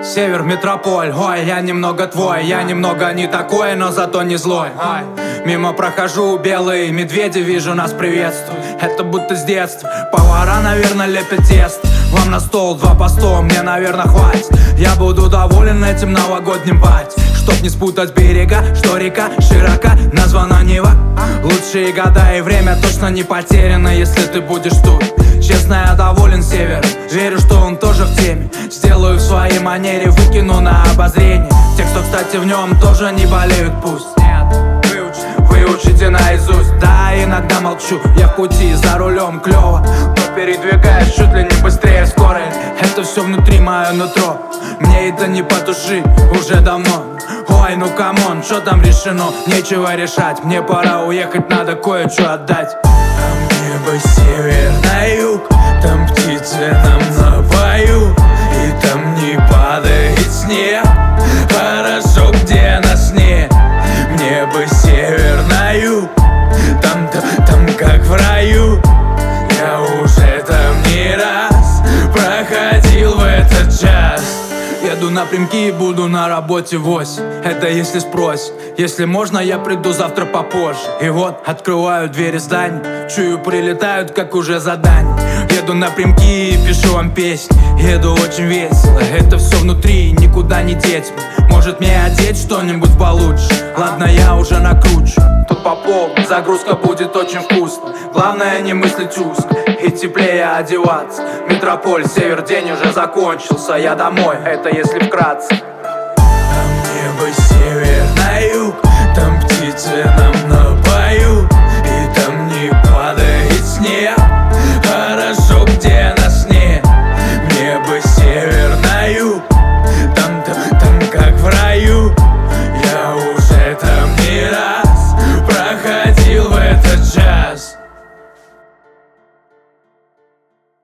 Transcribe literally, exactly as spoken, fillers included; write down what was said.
Север, метрополь, ой, я немного твой. Я немного не такой, но зато не злой. Ой. Мимо прохожу, белые медведи, вижу, нас приветствуют. Это будто с детства. Повара, наверное, лепят тесто. Вам на стол два по сто, мне, наверное, хватит. Я буду доволен этим новогодним пати. Чтоб не спутать берега, что река широка, названа Нева. Лучшие года и время точно не потеряно, если ты будешь тут. Честно, я доволен севером, верю, что он тоже в теме. Сделаю в своей манере, выкину на обозрение. Те, кто, кстати, в нем тоже не болеют, пусть. Выучите наизусть, да, иногда молчу. Я в пути, за рулем клево, но передвигаюсь чуть ли не быстрее скорой. Это все внутри, мое нутро, мне это не потушить уже давно. Ой, ну камон, что там решено? Нечего решать, мне пора уехать, надо кое-что отдать. Там небо север на юг, там птицы нам напоют, и там не падает снег. Хорошо, где на сне. Небо север на юг, там, там, там как в раю. Я уже там не раз проходил в этот час. Еду напрямки и буду на работе в восемь. Это если спросят. Если можно, я приду завтра попозже. И вот, открываю двери здания, чую, прилетают, как уже задание. Еду напрямки и пишу вам песни. Еду очень весело, это все внутри, никуда не деть. Может мне одеть что-нибудь получше? Ладно, я уже накручу. Тут по полу, загрузка будет очень вкусно. Главное не мыслить узко и теплее одеваться. Метрополь, север, день уже закончился. Я домой, это если вкратце.